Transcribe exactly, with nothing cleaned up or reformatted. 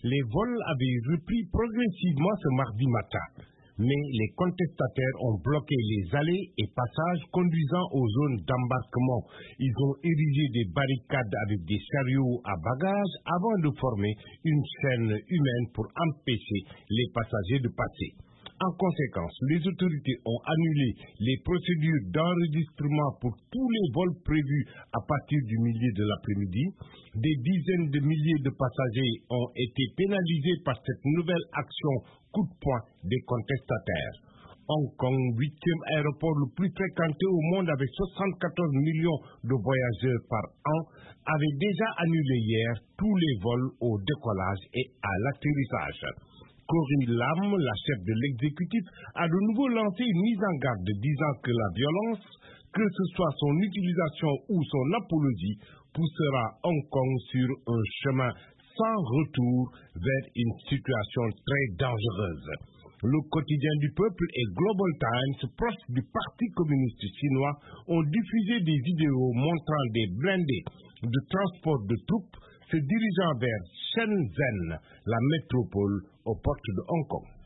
Les vols avaient repris progressivement ce mardi matin, mais les contestataires ont bloqué les allées et passages conduisant aux zones d'embarquement. Ils ont érigé des barricades avec des chariots à bagages avant de former une chaîne humaine pour empêcher les passagers de passer. En conséquence, les autorités ont annulé les procédures d'enregistrement pour tous les vols prévus à partir du milieu de l'après-midi. Des dizaines de milliers de passagers ont été pénalisés par cette nouvelle action coup de poing des contestataires. Hong Kong, huitième aéroport le plus fréquenté au monde avec soixante-quatorze millions de voyageurs par an, avait déjà annulé hier tous les vols au décollage et à l'atterrissage. Corinne Lam, la chef de l'exécutif, a de nouveau lancé une mise en garde disant que la violence, que ce soit son utilisation ou son apologie, poussera Hong Kong sur un chemin sans retour vers une situation très dangereuse. Le quotidien du peuple et Global Times, proche du Parti communiste chinois, ont diffusé des vidéos montrant des blindés de transport de troupes se dirigeant vers Shenzhen, la métropole aux portes de Hong Kong.